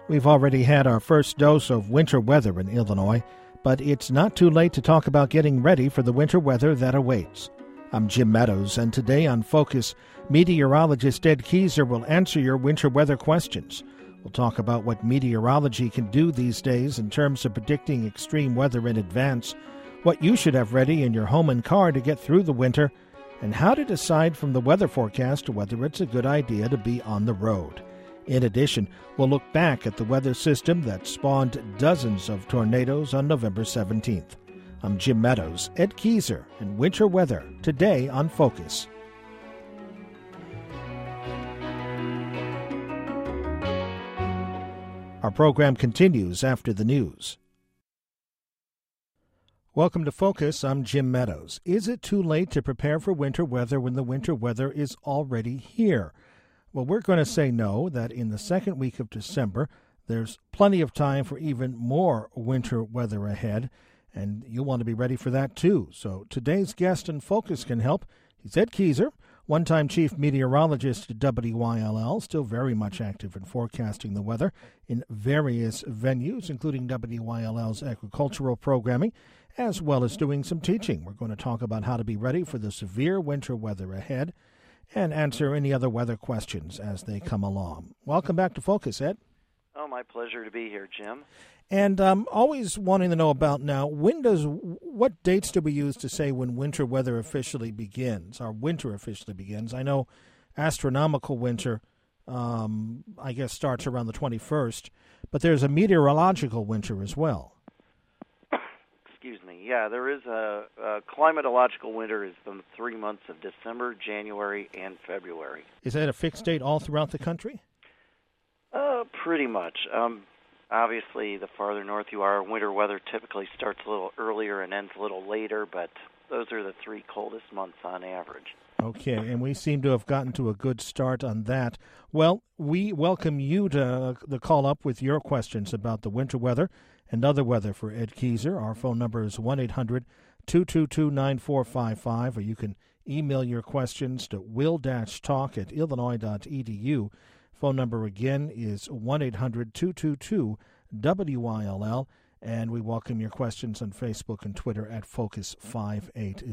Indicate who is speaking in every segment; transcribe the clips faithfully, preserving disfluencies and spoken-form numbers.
Speaker 1: We've already had our first dose of winter weather in Illinois, but it's not too late to talk about getting ready for the winter weather that awaits. I'm Jim Meadows, and today on Focus, meteorologist Ed Keezer will answer your winter weather questions. We'll talk about what meteorology can do these days in terms of predicting extreme weather in advance, what you should have ready in your home and car to get through the winter, and how to decide from the weather forecast whether it's a good idea to be on the road. In addition, we'll look back at the weather system that spawned dozens of tornadoes on November seventeenth. I'm Jim Meadows, Ed Keezer, and winter weather today on Focus. Our program continues after the news. Welcome to Focus. I'm Jim Meadows. Is it too late to prepare for winter weather when the winter weather is already here? Well, we're going to say no, that in the second week of December, there's plenty of time for even more winter weather ahead, and you'll want to be ready for that too. So today's guest in Focus can help. He's Ed Keezer, one-time chief meteorologist at W Y L L, still very much active in forecasting the weather in various venues, including W Y L L's agricultural programming, as well as doing some teaching. We're going to talk about how to be ready for the severe winter weather ahead and answer any other weather questions as they come along. Welcome back to Focus, Ed.
Speaker 2: Oh, my pleasure to be here, Jim.
Speaker 1: And um, always wanting to know about now, when does, what dates do we use to say when winter weather officially begins, or winter officially begins? I know astronomical winter, um, I guess, starts around the twenty-first, but there's a meteorological winter as well.
Speaker 2: Excuse me. Yeah, there is a, a climatological winter is the three months of December, January, and February.
Speaker 1: Is that a fixed date all throughout the country?
Speaker 2: Uh, pretty much. Um, obviously, the farther north you are, winter weather typically starts a little earlier and ends a little later, but those are the three coldest months on average.
Speaker 1: Okay, and we seem to have gotten to a good start on that. Well, we welcome you to the call up with your questions about the winter weather and other weather for Ed Keezer. Our phone number is one eight hundred two two two nine four five five, or you can email your questions to will talk at illinois dot e d u. Phone number again is one eight hundred two two two W Y L L, and we welcome your questions on Facebook and Twitter at Focus five eighty.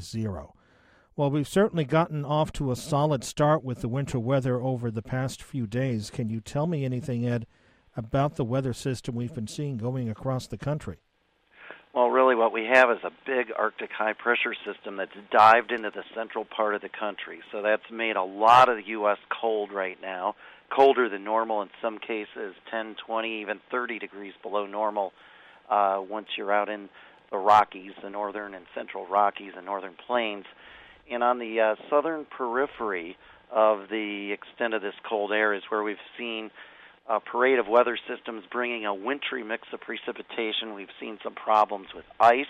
Speaker 1: Well, we've certainly gotten off to a solid start with the winter weather over the past few days. Can you tell me anything, Ed, about the weather system we've been seeing going across the country?
Speaker 2: Well, really what we have is a big Arctic high-pressure system that's dived into the central part of the country. So that's made a lot of the U S cold right now, colder than normal in some cases, ten, twenty, even thirty degrees below normal uh, once you're out in the Rockies, the northern and central Rockies and northern plains. And on the uh, southern periphery of the extent of this cold air is where we've seen a parade of weather systems bringing a wintry mix of precipitation. We've seen some problems with ice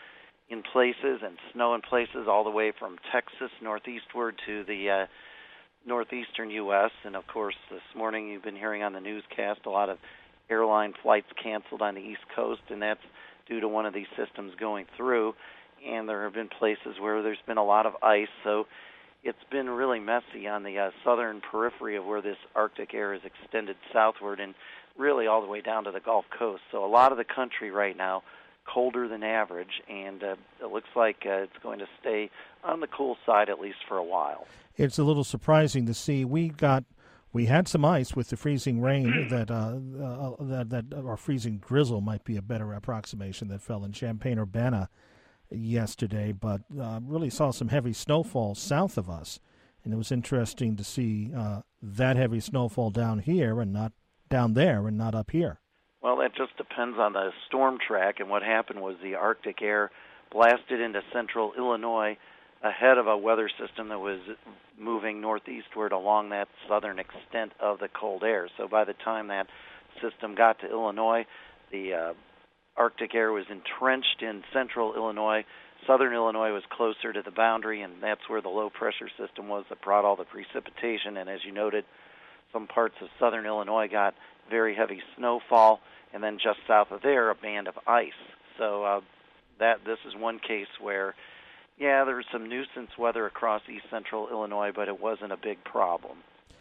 Speaker 2: in places and snow in places all the way from Texas northeastward to the uh, northeastern U S And, of course, this morning you've been hearing on the newscast a lot of airline flights canceled on the East Coast, and that's due to one of these systems going through. And there have been places where there's been a lot of ice, so it's been really messy on the uh, southern periphery of where this Arctic air is extended southward and really all the way down to the Gulf Coast. So a lot of the country right now colder than average, and uh, it looks like uh, it's going to stay on the cool side at least for a while.
Speaker 1: It's a little surprising to see. We got, we had some ice with the freezing rain that, uh, uh, that, that or freezing drizzle might be a better approximation, that fell in Champaign-Urbana yesterday, but uh, really saw some heavy snowfall south of us, and it was interesting to see uh, that heavy snowfall down here and not down there and not up here.
Speaker 2: Well, that just depends on the storm track, and what happened was the Arctic air blasted into central Illinois ahead of a weather system that was moving northeastward along that southern extent of the cold air. So by the time that system got to Illinois, the uh, Arctic air was entrenched in central Illinois. Southern Illinois was closer to the boundary, and that's where the low-pressure system was that brought all the precipitation. And as you noted, some parts of southern Illinois got very heavy snowfall, and then just south of there, a band of ice. So uh, that this is one case where, yeah, there was some nuisance weather across east central Illinois, but it wasn't a big problem.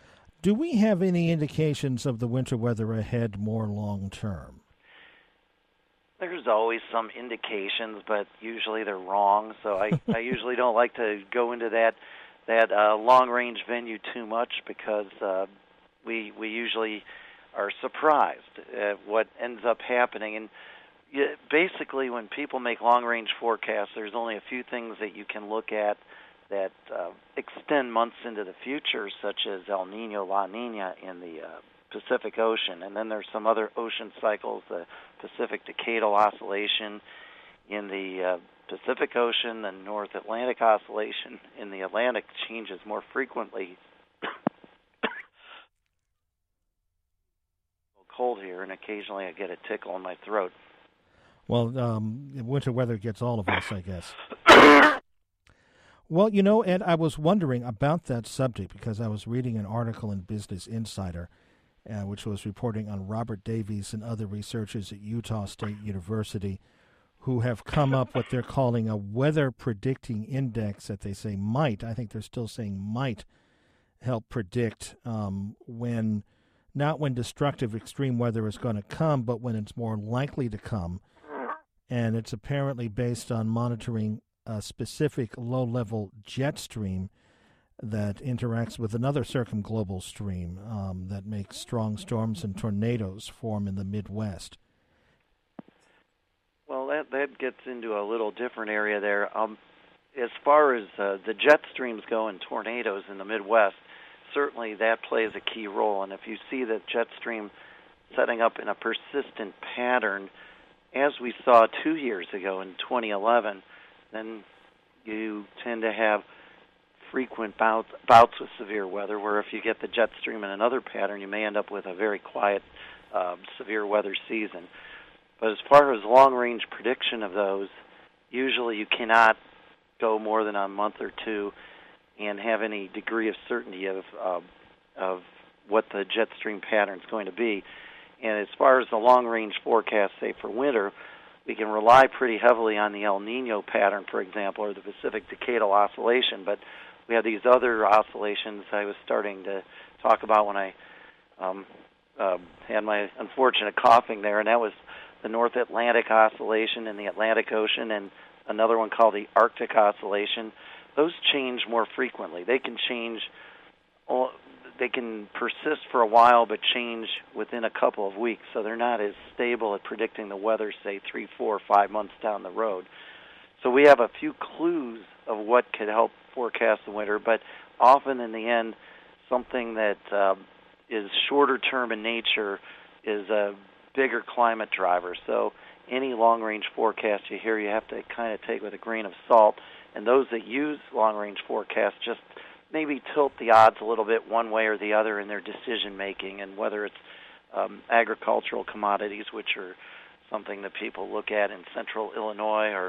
Speaker 1: Do we have any indications of the winter weather ahead more long term?
Speaker 2: There's always some indications, but usually they're wrong. So I, I usually don't like to go into that that uh, long-range venue too much because uh, we we usually are surprised at what ends up happening. And you, basically, when people make long-range forecasts, there's only a few things that you can look at that uh, extend months into the future, such as El Nino, La Nina in the uh, Pacific Ocean. And then there's some other ocean cycles, the Pacific Decadal Oscillation in the uh, Pacific Ocean, the North Atlantic Oscillation in the Atlantic changes more frequently. Cold here, and occasionally I get a tickle in my throat.
Speaker 1: Well, um, winter weather gets all of us, I guess. Well, you know, Ed, I was wondering about that subject because I was reading an article in Business Insider, uh, which was reporting on Robert Davies and other researchers at Utah State University who have come up what they're calling a weather predicting index that they say might, I think they're still saying might, help predict um, when, not when destructive extreme weather is going to come, but when it's more likely to come. And it's apparently based on monitoring a specific low-level jet stream that interacts with another circumglobal stream um, that makes strong storms and tornadoes form in the Midwest.
Speaker 2: Well, that that gets into a little different area there. Um, as far as uh, the jet streams go and tornadoes in the Midwest, certainly that plays a key role. And if you see the jet stream setting up in a persistent pattern, as we saw two years ago in twenty eleven, then you tend to have frequent bouts, bouts with severe weather, where if you get the jet stream in another pattern, you may end up with a very quiet uh, severe weather season. But as far as long-range prediction of those, usually you cannot go more than a month or two and have any degree of certainty of uh, of what the jet stream pattern is going to be. And as far as the long-range forecast, say for winter, we can rely pretty heavily on the El Nino pattern, for example, or the Pacific Decadal Oscillation. But we have these other oscillations I was starting to talk about when I um, uh, had my unfortunate coughing there, and that was the North Atlantic Oscillation in the Atlantic Ocean and another one called the Arctic Oscillation. Those change more frequently. They can change, they can persist for a while but change within a couple of weeks, so they're not as stable at predicting the weather, say, three, four, five months down the road. So we have a few clues of what could help forecast the winter, but often in the end, something that uh, is shorter term in nature is a bigger climate driver. So any long-range forecast you hear, you have to kind of take with a grain of salt. And those that use long-range forecasts just maybe tilt the odds a little bit one way or the other in their decision-making, and whether it's um, agricultural commodities, which are something that people look at in central Illinois, or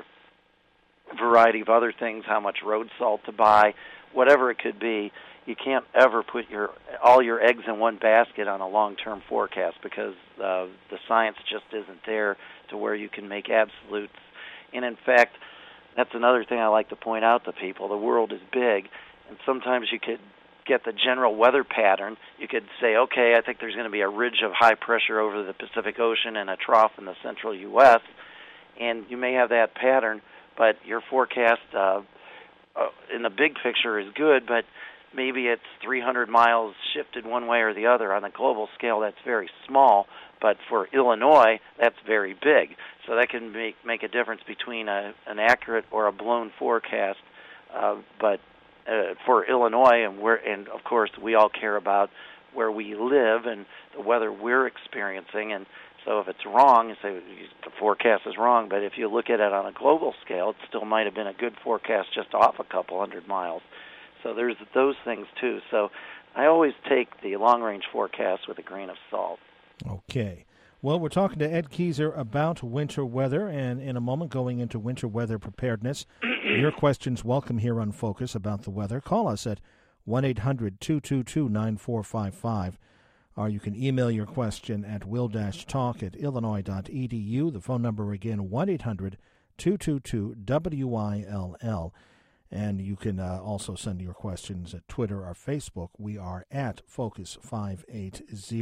Speaker 2: a variety of other things, how much road salt to buy, whatever it could be. You can't ever put your all your eggs in one basket on a long-term forecast because uh, the science just isn't there to where you can make absolutes. And in fact, that's another thing I like to point out to people. The world is big, and sometimes you could get the general weather pattern. You could say, okay, I think there's going to be a ridge of high pressure over the Pacific Ocean and a trough in the central U S, and you may have that pattern, but your forecast uh, uh, in the big picture is good, but maybe it's three hundred miles shifted one way or the other. On the global scale, that's very small, but for Illinois, that's very big. So that can make, make a difference between a, an accurate or a blown forecast. Uh, but uh, for Illinois, and we're, and of course, we all care about where we live and the weather we're experiencing. And so if it's wrong, you say the forecast is wrong, but if you look at it on a global scale, it still might have been a good forecast just off a couple hundred miles. So there's those things, too. So I always take the long-range forecast with a grain of salt.
Speaker 1: Okay. Well, we're talking to Ed Keeser about winter weather, and in a moment going into winter weather preparedness. Your questions welcome here on Focus about the weather. Call us at one eight hundred two two two nine four five five, or you can email your question at will dash talk at illinois dot e d u. The phone number again, one eight hundred two two two W I L L. And you can uh, also send your questions at Twitter or Facebook. We are at Focus five eighty.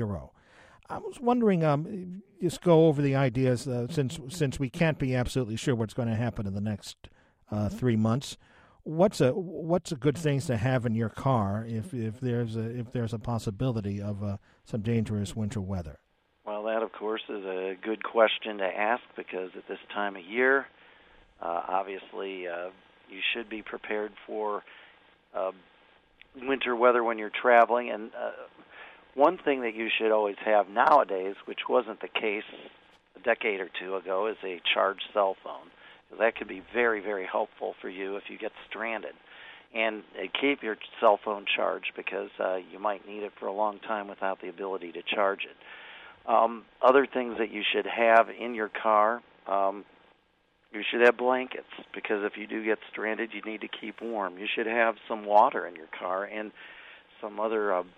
Speaker 1: I was wondering, um, just go over the ideas uh, since since we can't be absolutely sure what's going to happen in the next uh, three months. What's a what's a good things to have in your car if if there's a if there's a possibility of uh, some dangerous winter weather?
Speaker 2: Well, that of course is a good question to ask because at this time of year, uh, obviously uh, you should be prepared for uh, winter weather when you're traveling. And uh, one thing that you should always have nowadays, which wasn't the case a decade or two ago, is a charged cell phone. That could be very, very helpful for you if you get stranded. And uh, keep your cell phone charged because uh, you might need it for a long time without the ability to charge it. Um, other things that you should have in your car, um, you should have blankets because if you do get stranded, you need to keep warm. You should have some water in your car and some other uh,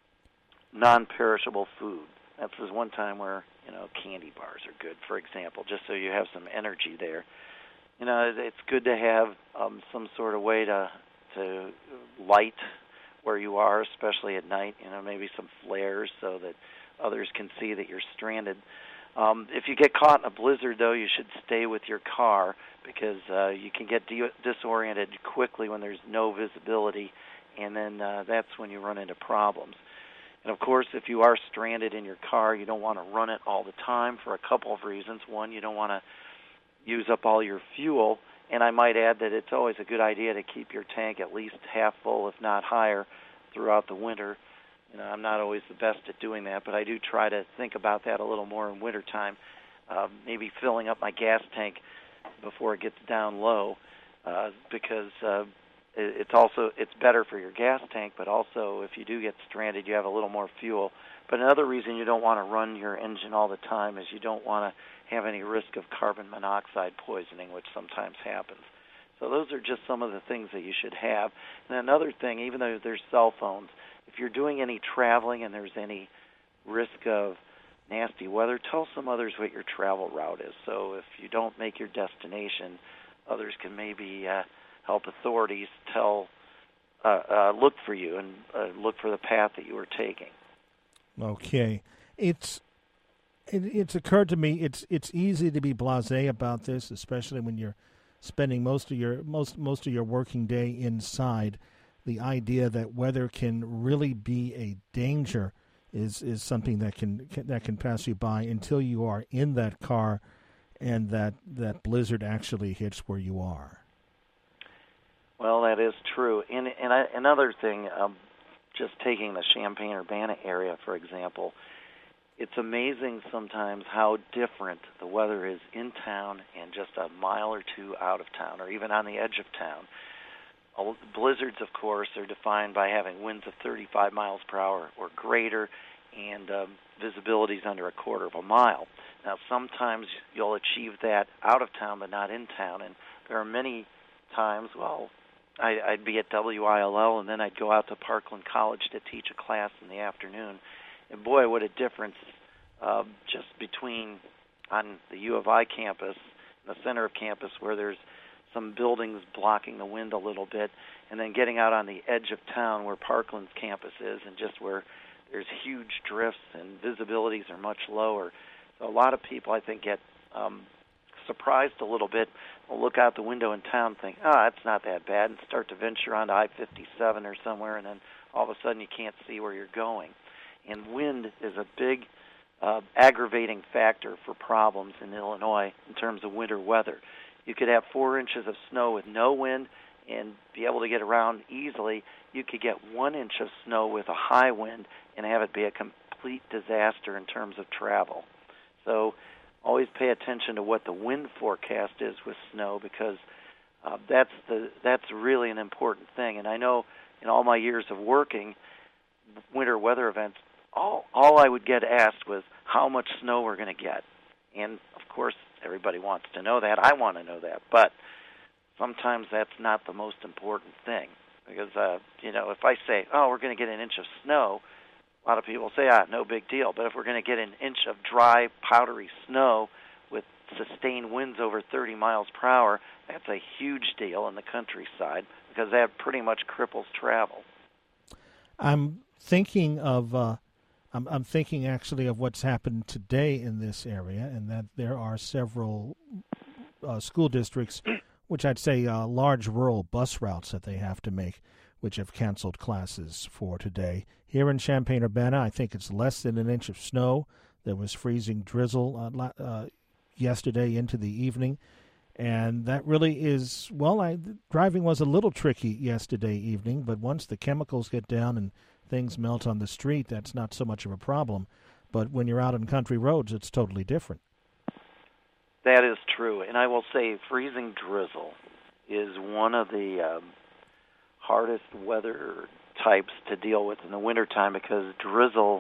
Speaker 2: non-perishable food. That's just one time where, you know, candy bars are good, for example, just so you have some energy there. You know, it's good to have um, some sort of way to to light where you are, especially at night. You know, maybe some flares so that others can see that you're stranded. Um, if you get caught in a blizzard, though, you should stay with your car because uh, you can get de- disoriented quickly when there's no visibility, and then uh, that's when you run into problems. And, of course, if you are stranded in your car, you don't want to run it all the time for a couple of reasons. One, you don't want to use up all your fuel, and I might add that it's always a good idea to keep your tank at least half full, if not higher, throughout the winter. You know, I'm not always the best at doing that, but I do try to think about that a little more in wintertime, uh, maybe filling up my gas tank before it gets down low, uh, because uh, it's also it's better for your gas tank, but also if you do get stranded, you have a little more fuel. But another reason you don't want to run your engine all the time is you don't want to have any risk of carbon monoxide poisoning, which sometimes happens. So those are just some of the things that you should have. And another thing, even though there's cell phones, if you're doing any traveling and there's any risk of nasty weather, tell some others what your travel route is. So if you don't make your destination, others can maybe uh, help authorities tell, uh, uh, look for you and uh, look for the path that you were taking.
Speaker 1: Okay. It's it, it's occurred to me it's it's easy to be blasé about this, especially when you're spending most of your most most of your working day inside. The idea that weather can really be a danger is is something that can, can that can pass you by until you are in that car and that that blizzard actually hits where you are.
Speaker 2: Well, that is true. And and I, another thing, um, just taking the Champaign-Urbana area, for example, it's amazing sometimes how different the weather is in town and just a mile or two out of town, or even on the edge of town. Blizzards, of course, are defined by having winds of thirty-five miles per hour or greater and um, visibilities under a quarter of a mile. Now, sometimes you'll achieve that out of town but not in town, and there are many times, well, I, I'd be at W I L L and then I'd go out to Parkland College to teach a class in the afternoon. And boy, what a difference uh, just between on the U of I campus, in the center of campus, where there's some buildings blocking the wind a little bit, and then getting out on the edge of town where Parkland's campus is and just where there's huge drifts and visibilities are much lower. So a lot of people, I think, get um, surprised a little bit. They'll look out the window in town and think, ah, oh, it's not that bad, and start to venture onto I fifty-seven or somewhere, and then all of a sudden you can't see where you're going. And wind is a big uh, aggravating factor for problems in Illinois in terms of winter weather. You could have four inches of snow with no wind and be able to get around easily. You could get one inch of snow with a high wind and have it be a complete disaster in terms of travel. So always pay attention to what the wind forecast is with snow because uh, that's the that's really an important thing. And I know in all my years of working winter weather events, all all I would get asked was how much snow we're going to get. And, of course, everybody wants to know that. I want to know that. But sometimes that's not the most important thing because, uh, you know, if I say, oh, we're going to get an inch of snow, a lot of people say, ah, no big deal. But if we're going to get an inch of dry, powdery snow with sustained winds over thirty miles per hour, that's a huge deal in the countryside because that pretty much cripples travel.
Speaker 1: I'm thinking of, uh, I'm, I'm thinking actually of what's happened today in this area, and that there are several uh, school districts, which I'd say uh, large rural bus routes that they have to make, which have canceled classes for today. Here in Champaign-Urbana, I think it's less than an inch of snow. There was freezing drizzle uh, uh, yesterday into the evening. And that really is, well, I, driving was a little tricky yesterday evening, but once the chemicals get down and things melt on the street, that's not so much of a problem. But when you're out on country roads, it's totally different.
Speaker 2: That is true. And I will say freezing drizzle is one of the um, hardest weather types to deal with in the wintertime because drizzle,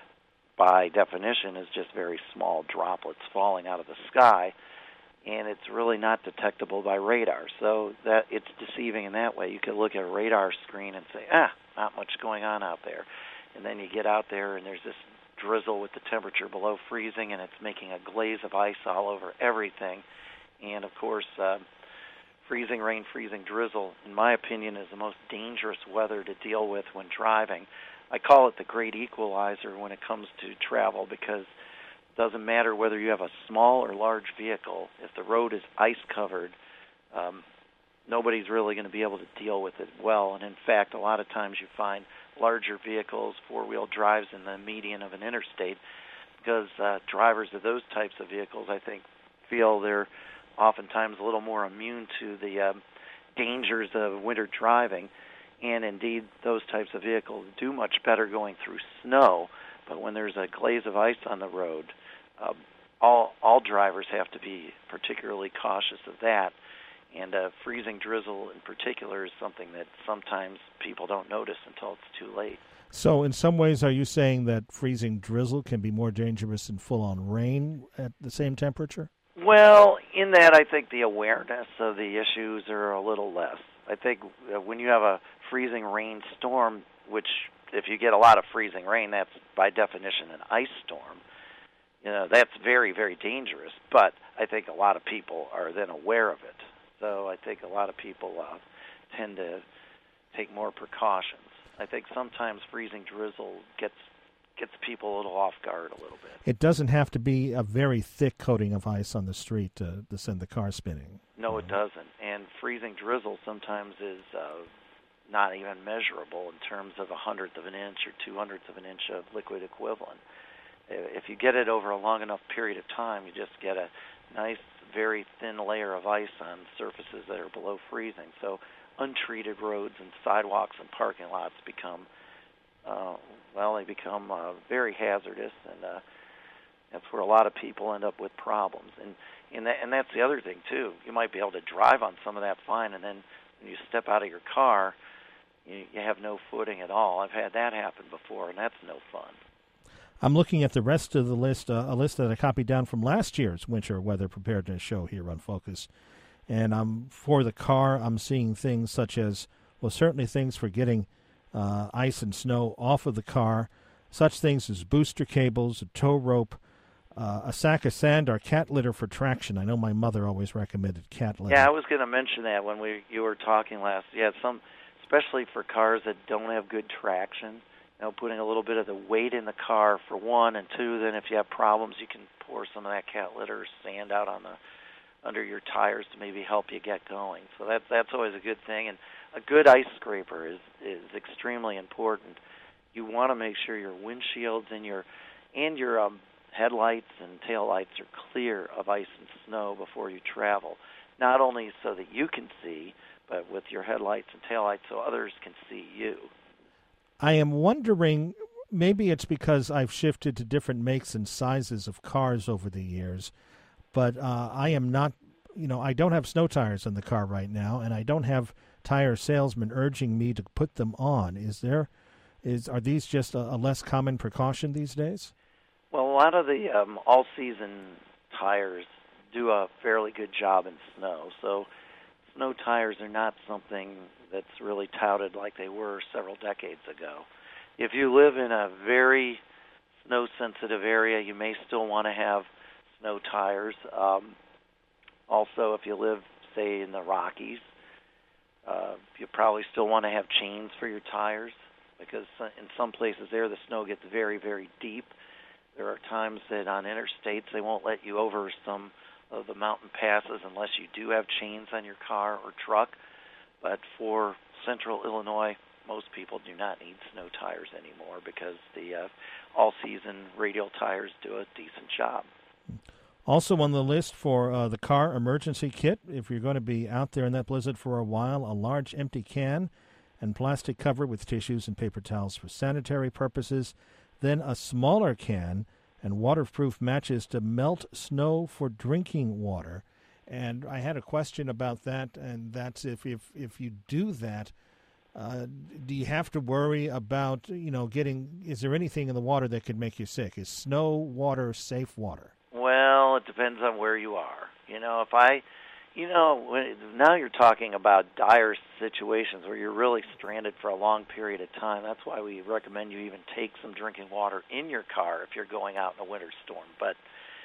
Speaker 2: by definition, is just very small droplets falling out of the sky. And it's really not detectable by radar. So that it's deceiving in that way. You could look at a radar screen and say, ah, not much going on out there. And then you get out there and there's this drizzle with the temperature below freezing and it's making a glaze of ice all over everything. And, of course, uh, freezing rain, freezing drizzle, in my opinion, is the most dangerous weather to deal with when driving. I call it the great equalizer when it comes to travel because doesn't matter whether you have a small or large vehicle. If the road is ice-covered, um, nobody's really going to be able to deal with it well. And, in fact, a lot of times you find larger vehicles, four-wheel drives in the median of an interstate because uh, drivers of those types of vehicles, I think, feel they're oftentimes a little more immune to the um, dangers of winter driving. And, indeed, those types of vehicles do much better going through snow. But when there's a glaze of ice on the road, uh, all all drivers have to be particularly cautious of that. And uh, freezing drizzle in particular is something that sometimes people don't notice until it's too late.
Speaker 1: So in some ways, are you saying that freezing drizzle can be more dangerous than full-on rain at the same temperature?
Speaker 2: Well, in that I think the awareness of the issues are a little less. I think uh, when you have a freezing rain storm, which if you get a lot of freezing rain, that's by definition an ice storm. You know, that's very, very dangerous. But I think a lot of people are then aware of it. So I think a lot of people uh, tend to take more precautions. I think sometimes freezing drizzle gets gets people a little off guard a little bit.
Speaker 1: It doesn't have to be a very thick coating of ice on the street to, to send the car spinning.
Speaker 2: No, it doesn't. And freezing drizzle sometimes is uh, not even measurable in terms of a hundredth of an inch or two hundredths of an inch of liquid equivalent. If you get it over a long enough period of time, you just get a nice, very thin layer of ice on surfaces that are below freezing. So untreated roads and sidewalks and parking lots become, uh, well, they become uh, very hazardous, and uh, that's where a lot of people end up with problems. And and, that, and that's the other thing, too. You might be able to drive on some of that fine, and then when you step out of your car, you, you have no footing at all. I've had that happen before, and that's no fun.
Speaker 1: I'm looking at the rest of the list, uh, a list that I copied down from last year's winter weather preparedness show here on Focus. And um, for the car, I'm seeing things such as, well, certainly things for getting uh, ice and snow off of the car, such things as booster cables, a tow rope, uh, a sack of sand, or cat litter for traction. I know my mother always recommended cat litter.
Speaker 2: Yeah, I was going to mention that when we you were talking last. Yeah, some, especially for cars that don't have good traction. You know, putting a little bit of the weight in the car for one, and two, then if you have problems, you can pour some of that cat litter or sand out on the under your tires to maybe help you get going. So that's that's always a good thing. And a good ice scraper is is extremely important. You want to make sure your windshields and your and your um, headlights and taillights are clear of ice and snow before you travel. Not only so that you can see, but with your headlights and taillights so others can see you.
Speaker 1: I am wondering, maybe it's because I've shifted to different makes and sizes of cars over the years, but uh, I am not, you know, I don't have snow tires in the car right now, and I don't have tire salesmen urging me to put them on. Is there, is are these just a, a less common precaution these days?
Speaker 2: Well, a lot of the um, all-season tires do a fairly good job in snow, so snow tires are not something that's really touted like they were several decades ago. If you live in a very snow-sensitive area, you may still want to have snow tires. Um, also, if you live, say, in the Rockies, uh, you probably still want to have chains for your tires because in some places there the snow gets very, very deep. There are times that on interstates they won't let you over some of the mountain passes unless you do have chains on your car or truck. But for central Illinois, most people do not need snow tires anymore because the uh, all-season radial tires do a decent job.
Speaker 1: Also on the list for uh, the car emergency kit, if you're going to be out there in that blizzard for a while, a large empty can and plastic cover with tissues and paper towels for sanitary purposes, then a smaller can and waterproof matches to melt snow for drinking water. And I had a question about that, and that's if if, if you do that, uh, do you have to worry about, you know, getting, is there anything in the water that could make you sick? Is snow water safe water?
Speaker 2: Well, it depends on where you are. You know, if I, you know, when, now you're talking about dire situations where you're really stranded for a long period of time. That's why we recommend you even take some drinking water in your car if you're going out in a winter storm. But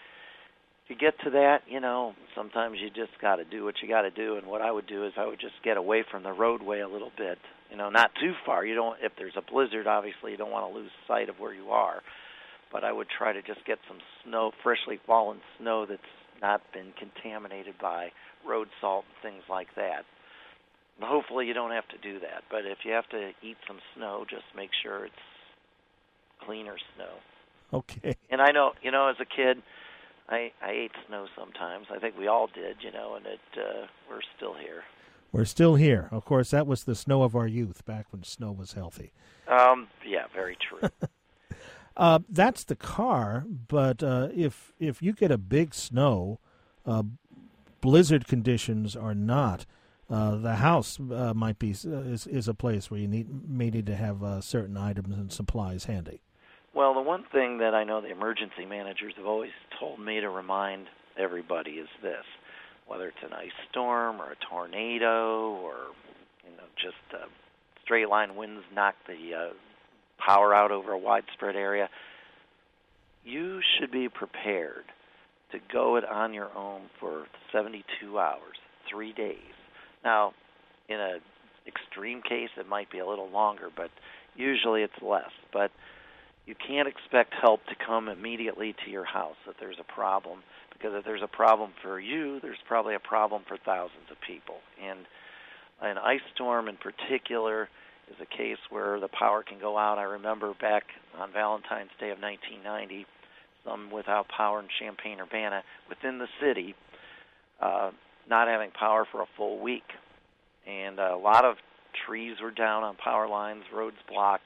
Speaker 2: to get to that, you know, sometimes you just got to do what you got to do. And what I would do is I would just get away from the roadway a little bit. You know, not too far. You don't. If there's a blizzard, obviously, you don't want to lose sight of where you are. But I would try to just get some snow, freshly fallen snow that's not been contaminated by road salt and things like that. And hopefully you don't have to do that. But if you have to eat some snow, just make sure it's cleaner snow.
Speaker 1: Okay.
Speaker 2: And I know, you know, as a kid, I, I ate snow sometimes. I think we all did, you know, and it uh, we're still here.
Speaker 1: We're still here. Of course, that was the snow of our youth back when snow was healthy.
Speaker 2: Um, yeah, very true.
Speaker 1: Uh, that's the car, but uh, if if you get a big snow, uh, blizzard conditions or not, uh, the house uh, might be uh, is is a place where you need may need to have uh, certain items and supplies handy.
Speaker 2: Well, the one thing that I know the emergency managers have always told me to remind everybody is this: whether it's an ice storm or a tornado or you know just uh, straight line winds knock the uh, power out over a widespread area, you should be prepared to go it on your own for seventy-two hours, three days. Now, in an extreme case, it might be a little longer, but usually it's less. But you can't expect help to come immediately to your house if there's a problem, because if there's a problem for you, there's probably a problem for thousands of people. And an ice storm in particular is a case where the power can go out. I remember back on Valentine's Day of nineteen ninety, some without power in Champaign-Urbana, within the city, uh, not having power for a full week. And a lot of trees were down on power lines, roads blocked.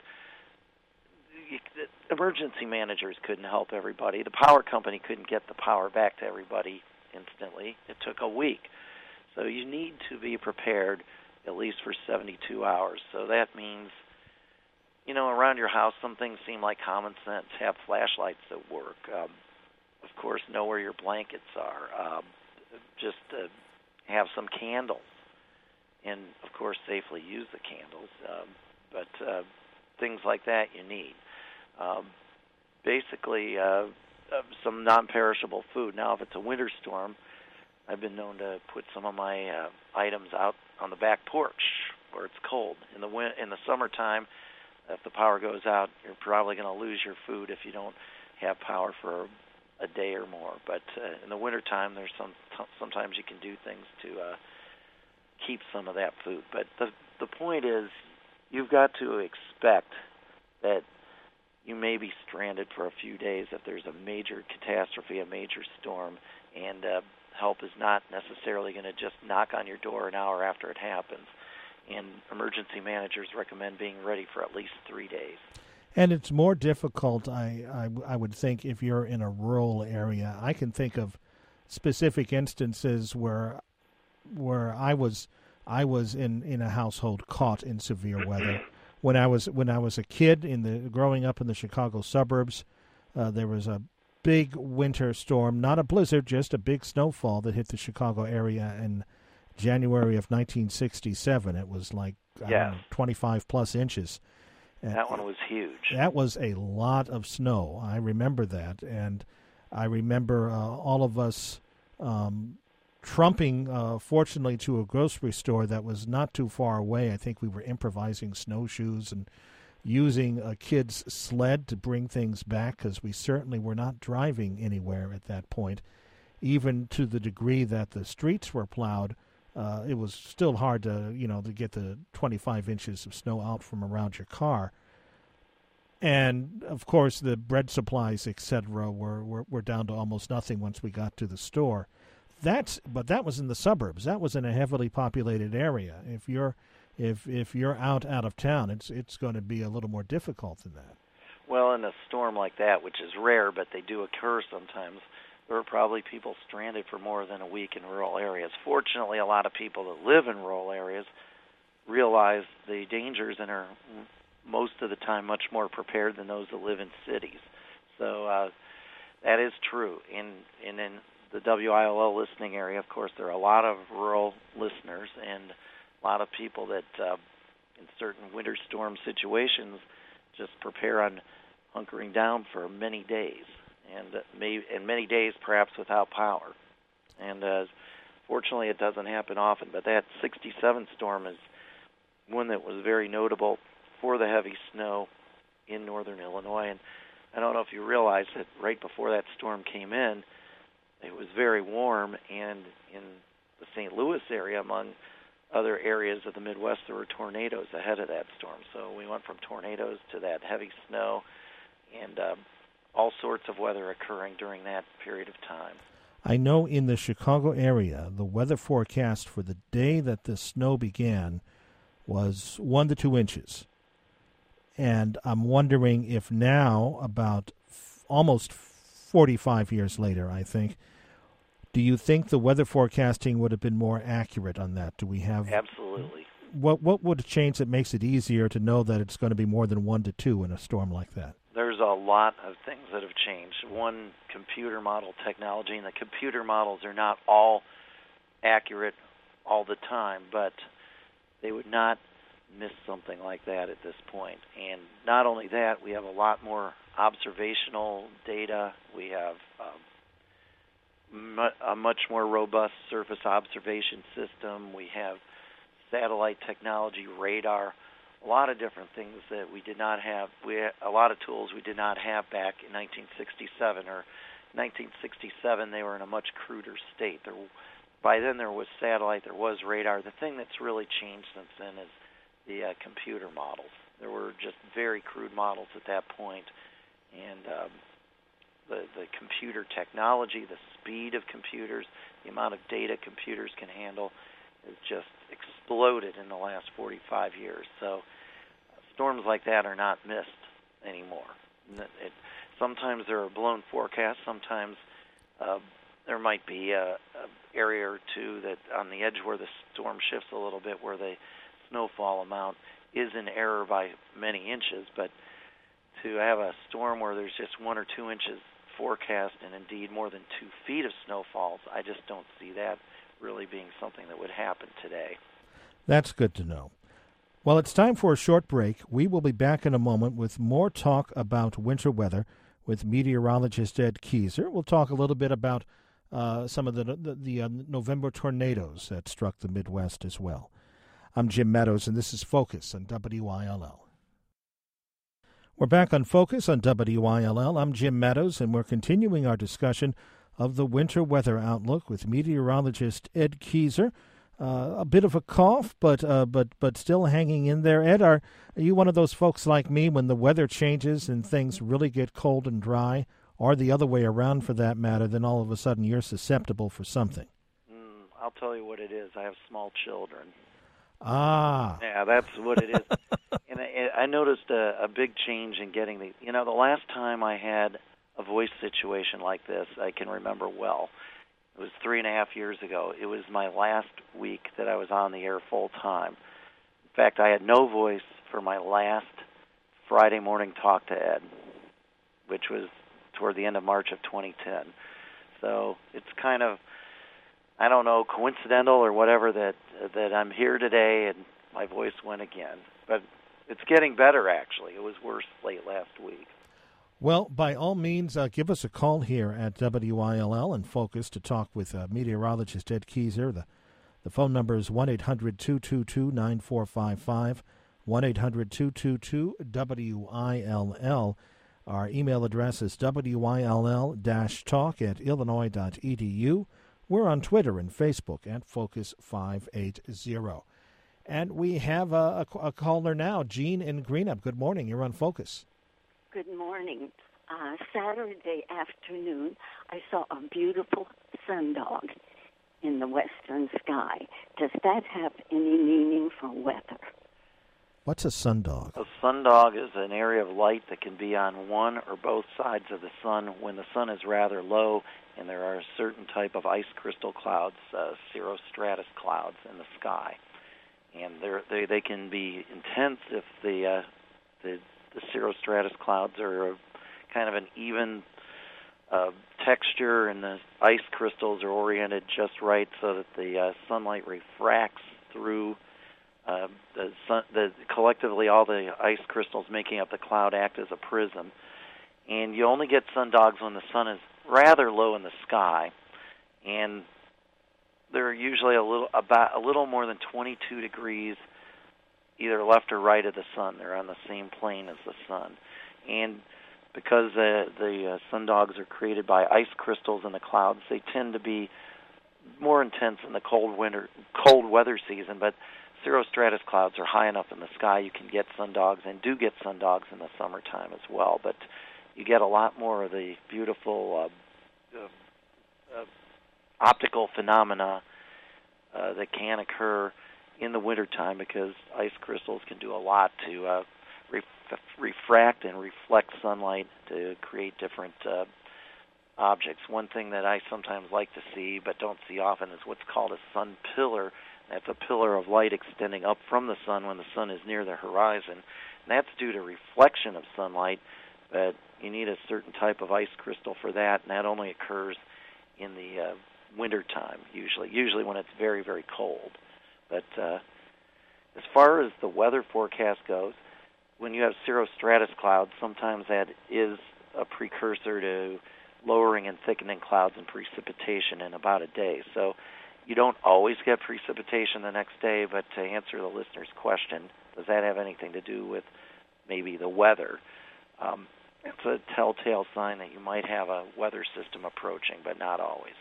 Speaker 2: Emergency managers couldn't help everybody. The power company couldn't get the power back to everybody instantly. It took a week. So you need to be prepared at least for seventy-two hours. So that means, you know, around your house, some things seem like common sense. Have flashlights that work. Um, of course, know where your blankets are. Um, just uh, have some candles. And, of course, safely use the candles. Um, but uh, things like that you need. Um, basically, uh, uh, some non-perishable food. Now, if it's a winter storm, I've been known to put some of my uh, items out on the back porch where it's cold. In the win- in the summertime, if the power goes out, you're probably going to lose your food if you don't have power for a day or more. But uh, in the wintertime, there's some t- sometimes you can do things to uh, keep some of that food. But the the point is, you've got to expect that you may be stranded for a few days if there's a major catastrophe, a major storm, and uh, help is not necessarily going to just knock on your door an hour after it happens. And emergency managers recommend being ready for at least three days.
Speaker 1: And it's more difficult, I, I, I would think, if you're in a rural area. I can think of specific instances where where I was I was in, in a household caught in severe weather. When I was when I was a kid, in the growing up in the Chicago suburbs, uh, there was a big winter storm, not a blizzard, just a big snowfall that hit the Chicago area in January of nineteen sixty-seven. It was like I
Speaker 2: yes.
Speaker 1: don't know, twenty-five plus inches.
Speaker 2: That one was huge.
Speaker 1: That was a lot of snow. I remember that, and I remember uh, all of us um, trumping, uh, fortunately, to a grocery store that was not too far away. I think we were improvising snowshoes and using a kid's sled to bring things back because we certainly were not driving anywhere at that point. Even to the degree that the streets were plowed, uh, it was still hard to, you know, to get the twenty-five inches of snow out from around your car. And, of course, the bread supplies, et cetera, were, were, were down to almost nothing once we got to the store. That's, but that was in the suburbs. That was in a heavily populated area. If you're if if you're out out of town, it's it's going to be a little more difficult than that.
Speaker 2: Well, in a storm like that, which is rare, but they do occur sometimes, there are probably people stranded for more than a week in rural areas. Fortunately, a lot of people that live in rural areas realize the dangers and are most of the time much more prepared than those that live in cities. So uh, that is true. In, in in the W I L L listening area, of course, there are a lot of rural listeners and a lot of people that uh, in certain winter storm situations just prepare on hunkering down for many days, and uh, may, and many days perhaps without power. And uh, fortunately, it doesn't happen often. But that sixty-seven storm is one that was very notable for the heavy snow in northern Illinois. And I don't know if you realize that right before that storm came in, it was very warm, and in the Saint Louis area, among other areas of the Midwest, there were tornadoes ahead of that storm. So we went from tornadoes to that heavy snow and um, all sorts of weather occurring during that period of time.
Speaker 1: I know in the Chicago area, the weather forecast for the day that the snow began was one to two inches. And I'm wondering if now, about f- almost forty-five years later, I think, do you think the weather forecasting would have been more accurate on that? Do we have...
Speaker 2: Absolutely.
Speaker 1: What what would change that makes it easier to know that it's going to be more than one to two in a storm like that?
Speaker 2: There's a lot of things that have changed. One, computer model technology, and the computer models are not all accurate all the time, but they would not miss something like that at this point. And not only that, we have a lot more observational data. We have um, mu- a much more robust surface observation system. We have satellite technology, radar, a lot of different things that we did not have. We had a lot of tools we did not have back in nineteen sixty-seven or nineteen sixty-seven. They were in a much cruder state. There, by then, there was satellite, there was radar. The thing that's really changed since then is the uh, computer models. There were just very crude models at that point, and um, the the computer technology, the speed of computers, the amount of data computers can handle has just exploded in the last forty-five years. So uh, storms like that are not missed anymore. It, it, sometimes there are blown forecasts. Sometimes uh, there might be a, a area or two that on the edge where the storm shifts a little bit, where the snowfall amount is in error by many inches. But to have a storm where there's just one or two inches forecast and indeed more than two feet of snowfalls, I just don't see that really being something that would happen today.
Speaker 1: That's good to know. Well, it's time for a short break. We will be back in a moment with more talk about winter weather with meteorologist Ed Keezer. We'll talk a little bit about uh, some of the, the, the uh, November tornadoes that struck the Midwest as well. I'm Jim Meadows, and this is Focus on W I L L. We're back on Focus on W I L L. I'm Jim Meadows, and we're continuing our discussion of the winter weather outlook with meteorologist Ed Keezer. Uh, a bit of a cough, but uh, but but still hanging in there. Ed, are, are you one of those folks like me when the weather changes and things really get cold and dry, or the other way around for that matter, then all of a sudden you're susceptible for something?
Speaker 2: Mm, I'll tell you what it is. I have small children.
Speaker 1: Ah.
Speaker 2: Yeah, that's what it is. And I, I noticed a, a big change in getting the, you know, the last time I had a voice situation like this, I can remember well. It was three and a half years ago. It was my last week that I was on the air full time. In fact, I had no voice for my last Friday morning talk to Ed, which was toward the end of March of twenty ten. So it's kind of, I don't know, coincidental or whatever that that I'm here today and my voice went again. But it's getting better, actually. It was worse late last week.
Speaker 1: Well, by all means, uh, give us a call here at W I L L and Focus to talk with uh, meteorologist Ed Keezer. The, the phone number is one eight hundred two two two nine four five five, one eight hundred two two two W I L L. Our email address is W I L L talk at illinois dot e d u. We're on Twitter and Facebook at Focus five eighty. And we have a, a, a caller now, Jean in Greenup. Good morning. You're on Focus.
Speaker 3: Good morning. Uh, Saturday afternoon, I saw a beautiful sundog in the western sky. Does that have any meaning for weather?
Speaker 1: What's a sundog?
Speaker 2: A sundog is an area of light that can be on one or both sides of the sun when the sun is rather low and there are a certain type of ice crystal clouds, uh, cirrostratus clouds in the sky. And they they can be intense if the uh, the The cirrostratus clouds are a, kind of an even uh, texture, and the ice crystals are oriented just right so that the uh, sunlight refracts through uh, the sun. The, collectively, all the ice crystals making up the cloud act as a prism, and you only get sundogs when the sun is rather low in the sky, and they're usually a little about a little more than twenty-two degrees either left or right of the sun. They're on the same plane as the sun. And because uh, the uh, sundogs are created by ice crystals in the clouds, they tend to be more intense in the cold winter, cold weather season. But cirrostratus clouds are high enough in the sky you can get sundogs, and do get sundogs in the summertime as well. But you get a lot more of the beautiful uh, uh, uh, optical phenomena uh, that can occur in the wintertime, because ice crystals can do a lot to uh, ref- refract and reflect sunlight to create different uh, objects. One thing that I sometimes like to see but don't see often is what's called a sun pillar. That's a pillar of light extending up from the sun when the sun is near the horizon. And that's due to reflection of sunlight, but you need a certain type of ice crystal for that, and that only occurs in the uh, wintertime, usually, usually when it's very, very cold. But uh, as far as the weather forecast goes, when you have cirrostratus clouds, sometimes that is a precursor to lowering and thickening clouds and precipitation in about a day. So you don't always get precipitation the next day, but to answer the listener's question, does that have anything to do with maybe the weather? Um, it's a telltale sign that you might have a weather system approaching, but not always.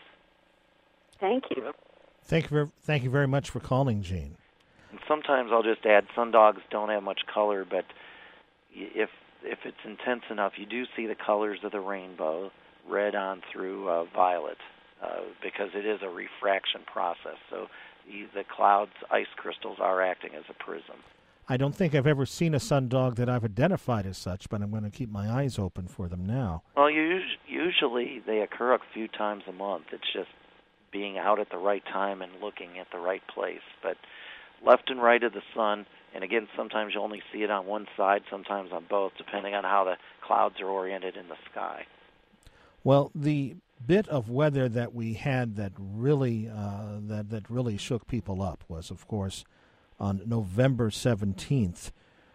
Speaker 3: Thank you.
Speaker 1: Thank you, very, thank you very much for calling, Gene.
Speaker 2: And sometimes I'll just add, sundogs don't have much color, but if if it's intense enough, you do see the colors of the rainbow, red on through uh, violet, uh, because it is a refraction process. So the, the clouds' ice crystals are acting as a prism.
Speaker 1: I don't think I've ever seen a sundog that I've identified as such, but I'm going to keep my eyes open for them now.
Speaker 2: Well, us- usually they occur a few times a month. It's just being out at the right time and looking at the right place. But left and right of the sun, and again, sometimes you only see it on one side, sometimes on both, depending on how the clouds are oriented in the sky.
Speaker 1: Well, the bit of weather that we had that really uh, that that really shook people up was, of course, on November seventeenth,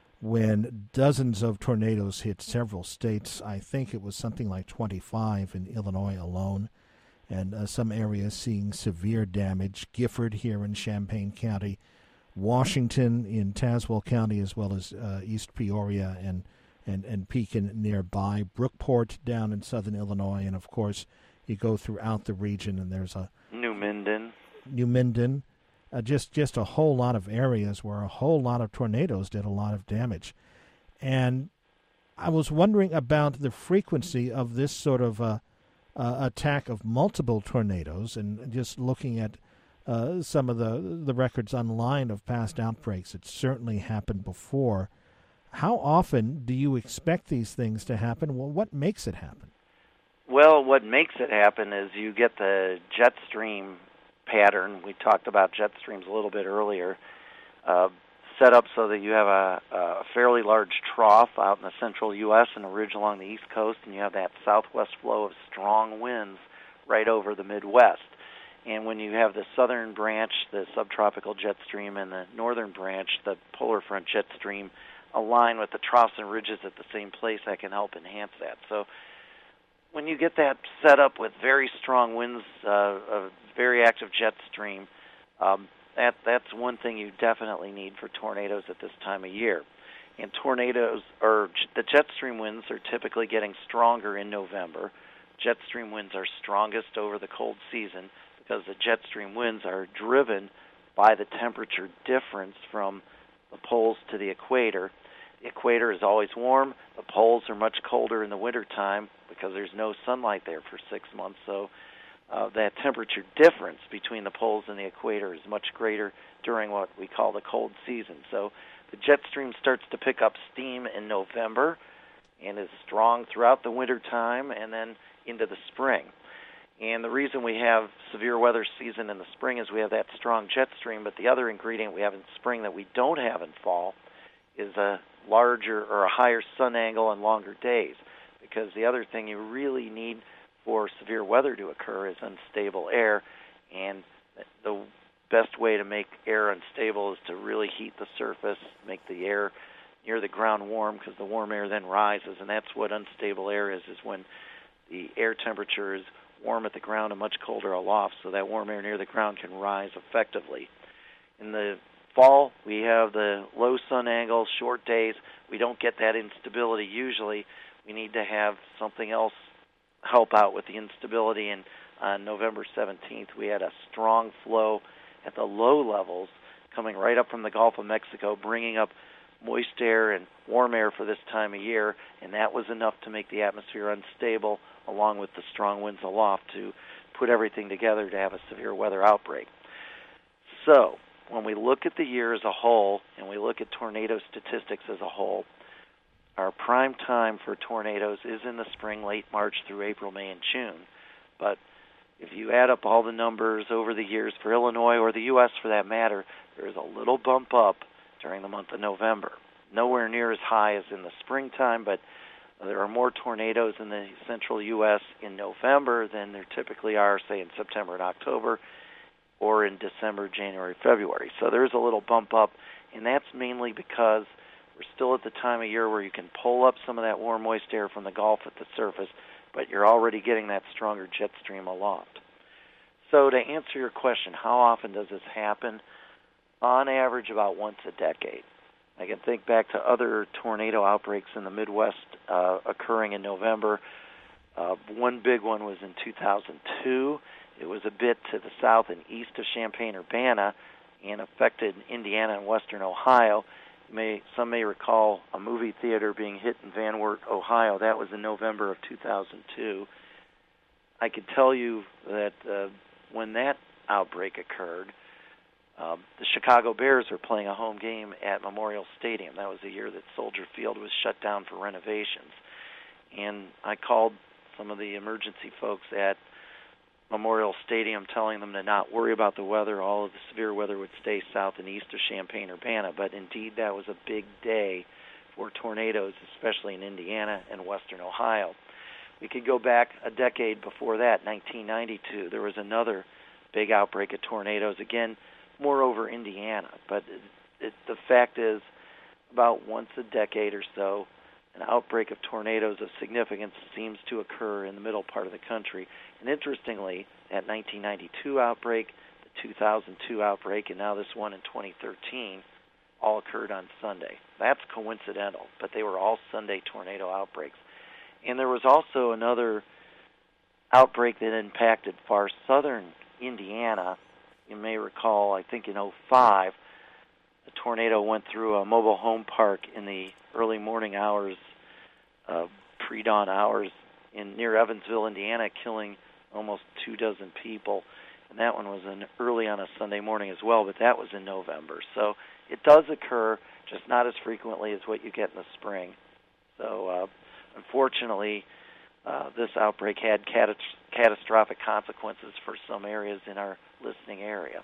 Speaker 1: when dozens of tornadoes hit several states. I think it was something like twenty-five in Illinois alone, and uh, some areas seeing severe damage. Gifford here in Champaign County, Washington in Tazewell County, as well as uh, East Peoria and, and, and Pekin nearby, Brookport down in southern Illinois, and of course you go throughout the region and there's a
Speaker 2: New Minden.
Speaker 1: New Minden, uh, just, just a whole lot of areas where a whole lot of tornadoes did a lot of damage. And I was wondering about the frequency of this sort of uh, uh, attack of multiple tornadoes, and just looking at uh, some of the, the records online of past outbreaks. It certainly happened before. How often do you expect these things to happen? Well, what makes it happen?
Speaker 2: Well, what makes it happen is you get the jet stream pattern. We talked about jet streams a little bit earlier, uh, set up so that you have a, a fairly large trough out in the central U S and a ridge along the East Coast, and you have that southwest flow of strong winds right over the Midwest. And when you have the southern branch, the subtropical jet stream, and the northern branch, the polar front jet stream, align with the troughs and ridges at the same place, that can help enhance that. So when you get that set up with very strong winds, uh, a very active jet stream, um, that that's one thing you definitely need for tornadoes at this time of year. And tornadoes, or the jet stream winds, are typically getting stronger in November. Jet stream winds are strongest over the cold season because the jet stream winds are driven by the temperature difference from the poles to the equator. The equator is always warm. The poles are much colder in the wintertime because there's no sunlight there for six months. So uh, that temperature difference between the poles and the equator is much greater during what we call the cold season. So the jet stream starts to pick up steam in November and is strong throughout the wintertime and then into the spring. And the reason we have severe weather season in the spring is we have that strong jet stream, but the other ingredient we have in spring that we don't have in fall is a larger or a higher sun angle and longer days, because the other thing you really need for severe weather to occur is unstable air, and the best way to make air unstable is to really heat the surface, make the air near the ground warm, because the warm air then rises, and that's what unstable air is, is when the air temperature is warm at the ground and much colder aloft, so that warm air near the ground can rise effectively. In the fall, we have the low sun angle, short days. We don't get that instability usually. We need to have something else help out with the instability, and on November seventeenth, we had a strong flow at the low levels coming right up from the Gulf of Mexico, bringing up moist air and warm air for this time of year, and that was enough to make the atmosphere unstable, along with the strong winds aloft, to put everything together to have a severe weather outbreak. So when we look at the year as a whole, and we look at tornado statistics as a whole, our prime time for tornadoes is in the spring, late March through April, May, and June. But if you add up all the numbers over the years for Illinois, or the U S for that matter, there is a little bump up during the month of November. Nowhere near as high as in the springtime, but there are more tornadoes in the central U S in November than there typically are, say, in September and October, or in December, January, February. So there's a little bump up, and that's mainly because we're still at the time of year where you can pull up some of that warm, moist air from the Gulf at the surface, but you're already getting that stronger jet stream aloft. So to answer your question, how often does this happen? On average, about once a decade. I can think back to other tornado outbreaks in the Midwest uh, occurring in November. Uh, one big one was in two thousand two. It was a bit to the south and east of Champaign-Urbana and affected Indiana and western Ohio. May, some may recall a movie theater being hit in Van Wert, Ohio. That was in November of two thousand two. I could tell you that uh, when that outbreak occurred, Um, the Chicago Bears were playing a home game at Memorial Stadium. That was the year that Soldier Field was shut down for renovations. And I called some of the emergency folks at Memorial Stadium telling them to not worry about the weather. All of the severe weather would stay south and east of Champaign-Urbana. But indeed, that was a big day for tornadoes, especially in Indiana and western Ohio. We could go back a decade before that, nineteen ninety-two. There was another big outbreak of tornadoes, again, more over Indiana. But it, it, the fact is, about once a decade or so, an outbreak of tornadoes of significance seems to occur in the middle part of the country. And interestingly, that nineteen ninety-two outbreak, the two thousand two outbreak, and now this one in twenty thirteen, all occurred on Sunday. That's coincidental, but they were all Sunday tornado outbreaks. And there was also another outbreak that impacted far southern Indiana. You may recall, I think in oh five, a tornado went through a mobile home park in the early morning hours, uh, pre-dawn hours, in near Evansville, Indiana, killing almost two dozen people. And that one was in early on a Sunday morning as well, but that was in November. So it does occur, just not as frequently as what you get in the spring. So uh, unfortunately, uh, this outbreak had cat- catastrophic consequences for some areas in our listening area.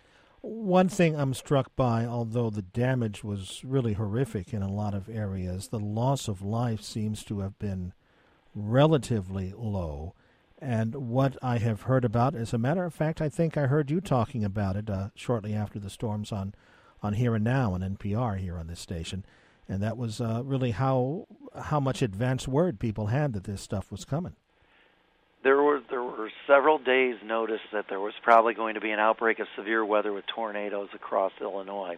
Speaker 1: One thing I'm struck by, although the damage was really horrific in a lot of areas, the loss of life seems to have been relatively low. And what I have heard about, as a matter of fact, I think I heard you talking about it uh, shortly after the storms on, on Here and Now on N P R here on this station, And that was uh, really how how much advance word people had that this stuff was coming.
Speaker 2: There were there were several days notice that there was probably going to be an outbreak of severe weather with tornadoes across Illinois.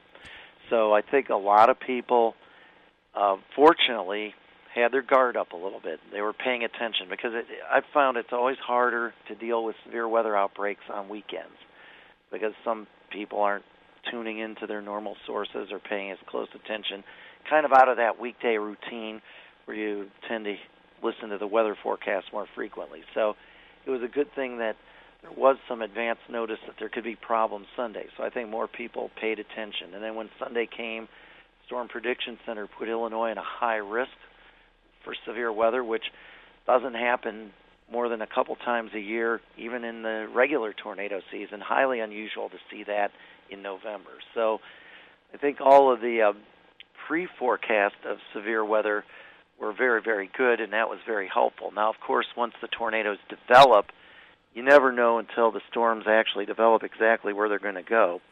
Speaker 2: So I think a lot of people, uh, fortunately, had their guard up a little bit. They were paying attention because it, I've found it's always harder to deal with severe weather outbreaks on weekends because some people aren't tuning into their normal sources or paying as close attention, kind of out of that weekday routine where you tend to listen to the weather forecast more frequently. So it was a good thing that there was some advance notice that there could be problems Sunday. So I think more people paid attention. And then when Sunday came, Storm Prediction Center put Illinois in a high risk for severe weather, which doesn't happen more than a couple times a year, even in the regular tornado season. Highly unusual to see that in November. So I think all of the uh, pre-forecast of severe weather were very, very good, and that was very helpful. Now, of course, once the tornadoes develop, you never know until the storms actually develop exactly where they're going to go.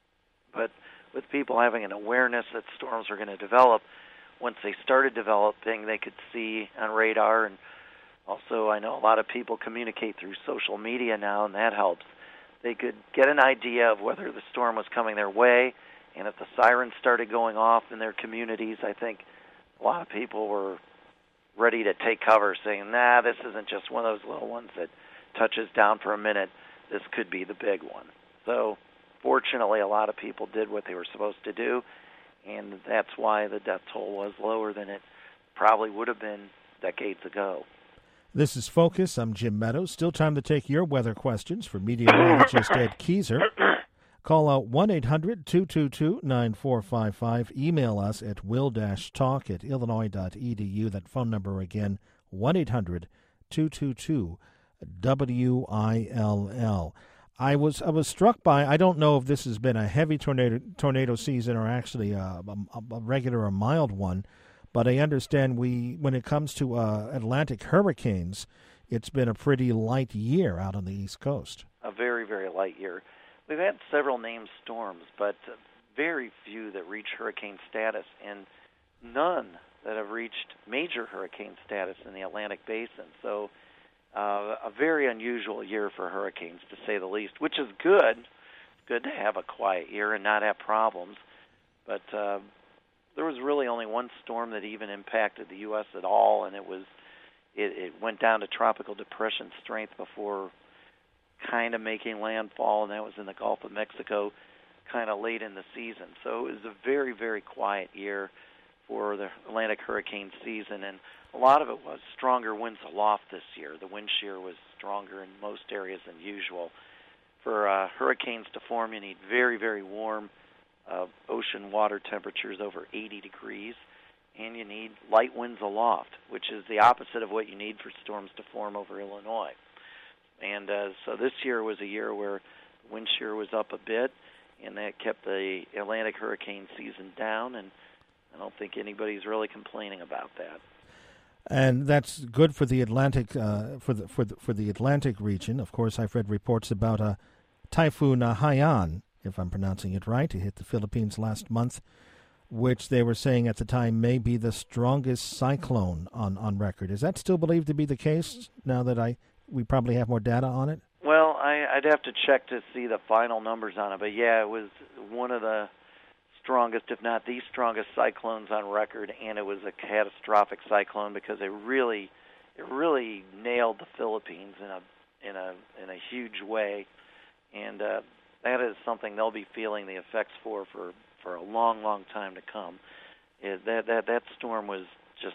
Speaker 2: But with people having an awareness that storms are going to develop, once they started developing, they could see on radar. And also, I know a lot of people communicate through social media now, and that helps. They could get an idea of whether the storm was coming their way, and if the sirens started going off in their communities, I think a lot of people were ready to take cover, saying, nah, this isn't just one of those little ones that touches down for a minute. This could be the big one. So fortunately, a lot of people did what they were supposed to do, and that's why the death toll was lower than it probably would have been decades ago.
Speaker 1: This is Focus. I'm Jim Meadows. Still time to take your weather questions for meteorologist Ed Keyser. Call out one eight hundred two two two nine four five five. Email us at will-talk at illinois dot e d u. That phone number again, one eight hundred two two two W I L L. I was I was struck by, I don't know if this has been a heavy tornado tornado season or actually a, a, a regular or mild one, but I understand we when it comes to uh, Atlantic hurricanes, it's been a pretty light year out on the East Coast.
Speaker 2: A very, very light year. We've had several named storms, but very few that reach hurricane status, and none that have reached major hurricane status in the Atlantic Basin. So uh, a very unusual year for hurricanes, to say the least, which is good. It's good to have a quiet year and not have problems. But uh, there was really only one storm that even impacted the U S at all, and it was it, it went down to tropical depression strength before kind of making landfall, and that was in the Gulf of Mexico kind of late in the season. So it was a very, very quiet year for the Atlantic hurricane season, and a lot of it was stronger winds aloft this year. The wind shear was stronger in most areas than usual. For uh, hurricanes to form, you need very, very warm uh, ocean water temperatures over eighty degrees, and you need light winds aloft, which is the opposite of what you need for storms to form over Illinois. And uh, so this year was a year where the wind shear was up a bit, and that kept the Atlantic hurricane season down, and I don't think anybody's really complaining about that.
Speaker 1: And that's good for the Atlantic, uh, for the for the for the Atlantic region. Of course, I've read reports about a Typhoon uh, Haiyan, if I'm pronouncing it right. It hit the Philippines last month, which they were saying at the time may be the strongest cyclone on, on record. Is that still believed to be the case now that I we probably have more data on it?
Speaker 2: Well, I, I'd have to check to see the final numbers on it, but yeah, it was one of the strongest, if not the strongest, cyclones on record, and it was a catastrophic cyclone because it really, it really nailed the Philippines in a in a in a huge way, and uh, that is something they'll be feeling the effects for for, for a long, long time to come. It, that that that storm was just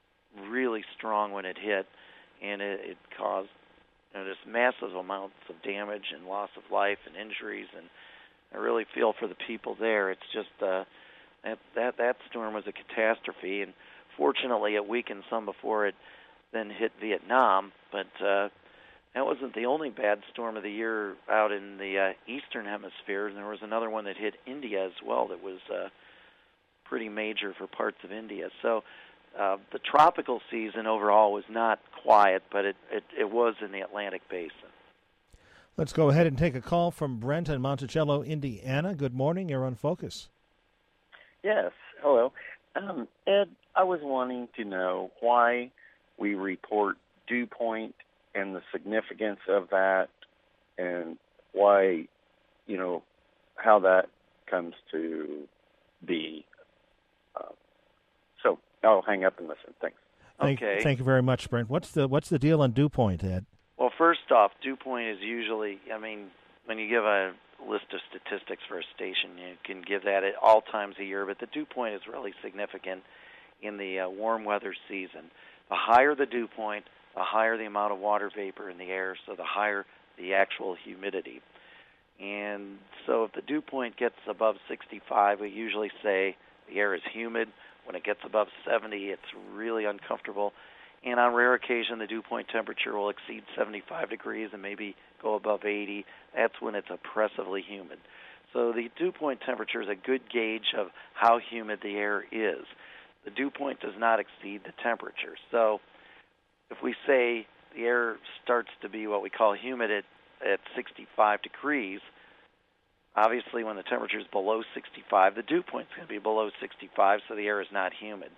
Speaker 2: really strong when it hit, and it, it caused you know, just massive amounts of damage and loss of life and injuries, and I really feel for the people there. It's just uh, that that that storm was a catastrophe, and fortunately it weakened some before it then hit Vietnam. But uh, that wasn't the only bad storm of the year out in the uh, eastern hemisphere. There was another one that hit India as well that was uh, pretty major for parts of India. So uh, the tropical season overall was not quiet, but it, it, it was in the Atlantic Basin.
Speaker 1: Let's go ahead and take a call from Brent in Monticello, Indiana. Good morning. You're on Focus.
Speaker 4: Yes. Hello. Um, Ed, I was wanting to know why we report dew point and the significance of that, and why, you know, how that comes to be. Uh, so I'll hang up and listen. Thanks.
Speaker 1: Thank,
Speaker 2: Okay.
Speaker 1: Thank you very much, Brent. What's the what's the deal on dew point, Ed?
Speaker 2: Well, first off, dew point is usually, I mean, when you give a list of statistics for a station, you can give that at all times a year, but the dew point is really significant in the uh, warm weather season. The higher the dew point, the higher the amount of water vapor in the air, so the higher the actual humidity. And so if the dew point gets above sixty-five, we usually say the air is humid. When it gets above seventy, it's really uncomfortable. And on rare occasion, the dew point temperature will exceed seventy-five degrees and maybe go above eighty. That's when it's oppressively humid. So the dew point temperature is a good gauge of how humid the air is. The dew point does not exceed the temperature. So if we say the air starts to be what we call humid at, at sixty-five degrees, obviously when the temperature is below sixty-five, the dew point is going to be below sixty-five, so the air is not humid.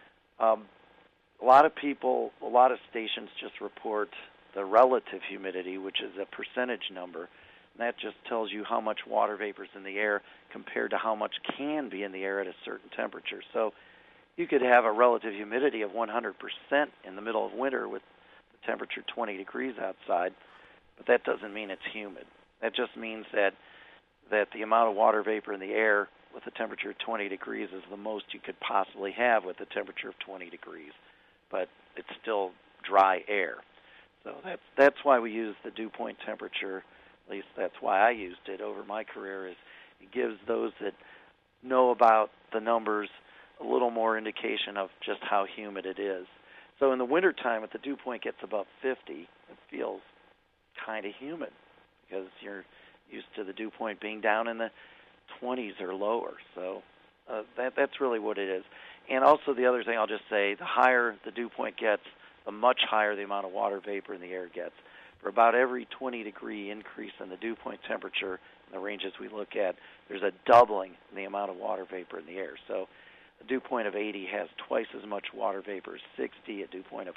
Speaker 2: Um, a lot of people, a lot of stations just report the relative humidity, which is a percentage number, and that just tells you how much water vapor is in the air compared to how much can be in the air at a certain temperature. So you could have a relative humidity of one hundred percent in the middle of winter with the temperature twenty degrees outside, but that doesn't mean it's humid. That just means that that the amount of water vapor in the air with a temperature of twenty degrees is the most you could possibly have with a temperature of twenty degrees, but it's still dry air. So that's, that's why we use the dew point temperature, at least that's why I used it over my career, is it gives those that know about the numbers a little more indication of just how humid it is. So in the wintertime, if the dew point gets above fifty, it feels kind of humid because you're used to the dew point being down in the twenties or lower. So uh, that that's really what it is. And also the other thing I'll just say, the higher the dew point gets, the much higher the amount of water vapor in the air gets. For about every twenty degree increase in the dew point temperature in the ranges we look at, there's a doubling in the amount of water vapor in the air. So a dew point of eighty has twice as much water vapor as sixty. A dew point of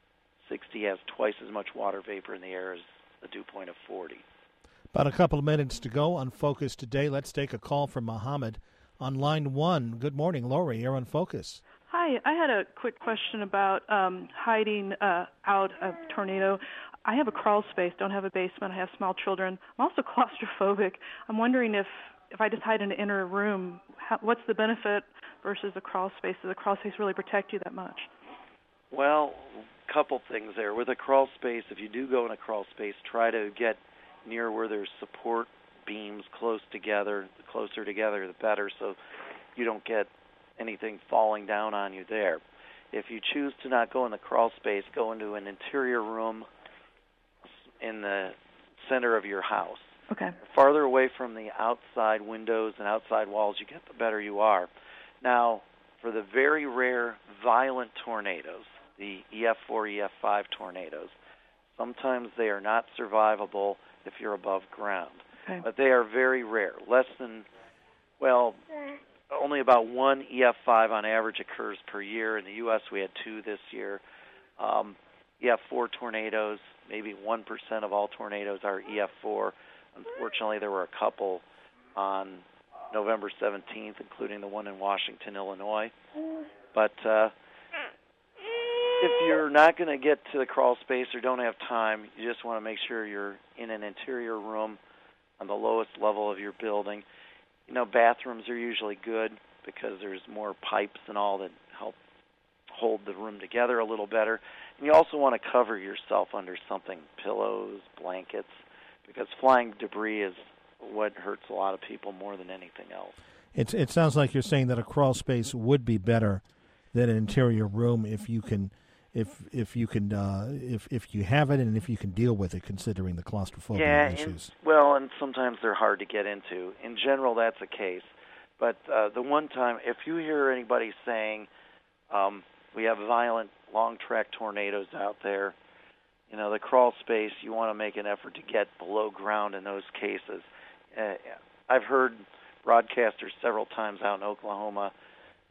Speaker 2: sixty has twice as much water vapor in the air as a dew point of forty.
Speaker 1: About a couple of minutes to go on Focus today. Let's take a call from Mohammed on line one. Good morning, Lori. You're on Focus.
Speaker 5: Hi. I had a quick question about um, hiding uh, out a tornado. I have a crawl space, don't have a basement. I have small children. I'm also claustrophobic. I'm wondering if, if I just hide in an inner room, how, what's the benefit versus a crawl space? Does a crawl space really protect you that much?
Speaker 2: Well, a couple things there. With a crawl space, if you do go in a crawl space, try to get near where there's support beams close together. The closer together, the better, so you don't get anything falling down on you there. If you choose to not go in the crawl space, go into an interior room in the center of your house.
Speaker 5: Okay.
Speaker 2: The farther away from the outside windows and outside walls you get, the better you are. Now, for the very rare violent tornadoes, the E F four, E F five tornadoes, sometimes they are not survivable if you're above ground.
Speaker 5: Okay.
Speaker 2: But they are very rare. Less than, well, only about one E F five on average occurs per year. In the U S, we had two this year. Um, E F four tornadoes, maybe one percent of all tornadoes are E F four. Unfortunately, there were a couple on November seventeenth, including the one in Washington, Illinois. But uh, if you're not going to get to the crawl space or don't have time, you just want to make sure you're in an interior room on the lowest level of your building. You know, bathrooms are usually good because there's more pipes and all that help hold the room together a little better. And you also want to cover yourself under something, pillows, blankets, because flying debris is what hurts a lot of people more than anything else.
Speaker 1: It's, it sounds like you're saying that a crawl space would be better than an interior room if you can, if if you can, uh, if if you have it and if you can deal with it, considering the claustrophobia
Speaker 2: yeah,
Speaker 1: issues.
Speaker 2: And, well, and sometimes they're hard to get into. In general, that's the case. But uh, the one time, if you hear anybody saying, um, we have violent long-track tornadoes out there, you know, the crawl space, you want to make an effort to get below ground in those cases. Uh, I've heard broadcasters several times out in Oklahoma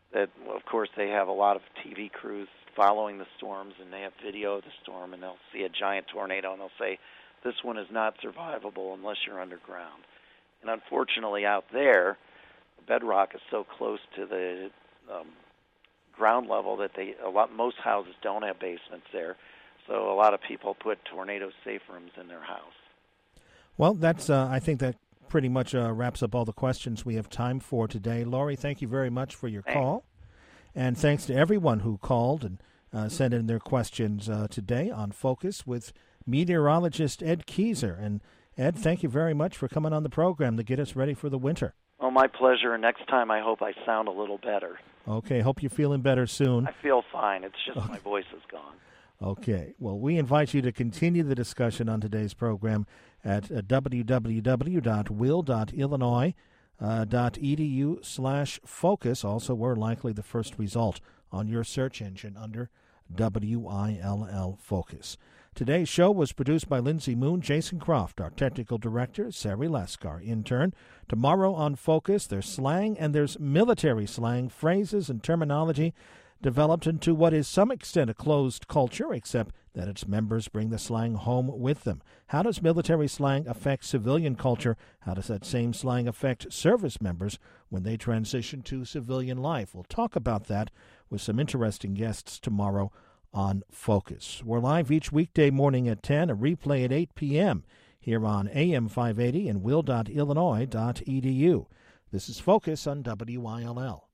Speaker 2: that, well, of course, they have a lot of T V crews following the storms, and they have video of the storm, and they'll see a giant tornado, and they'll say, this one is not survivable unless you're underground. And unfortunately, out there, the bedrock is so close to the um, ground level that they a lot most houses don't have basements there. So a lot of people put tornado-safe rooms in their house.
Speaker 1: Well, that's uh, I think that pretty much uh, wraps up all the questions we have time for today. Laurie, thank you very much for your
Speaker 2: Thanks.
Speaker 1: call. And thanks to everyone who called and uh, sent in their questions uh, today on Focus with meteorologist Ed Keezer. And Ed, thank you very much for coming on the program to get us ready for the winter.
Speaker 2: Oh, my pleasure. And next time I hope I sound a little better.
Speaker 1: Okay, hope you're feeling better soon.
Speaker 2: I feel fine. It's just
Speaker 1: okay.
Speaker 2: my voice is gone.
Speaker 1: Okay. Well, we invite you to continue the discussion on today's program at uh, w w w dot will dot illinois dot e d u slash focus. Also, we're likely the first result on your search engine under W I L L Focus. Today's show was produced by Lindsay Moon, Jason Croft, our technical director, Sari Lesk, our intern. Tomorrow on Focus, there's slang and there's military slang, phrases and terminology developed into what is some extent a closed culture, except that its members bring the slang home with them. How does military slang affect civilian culture? How does that same slang affect service members when they transition to civilian life? We'll talk about that with some interesting guests tomorrow on Focus. We're live each weekday morning at ten, a replay at eight p.m. here on A M five eighty and will dot illinois dot e d u. This is Focus on W I L L.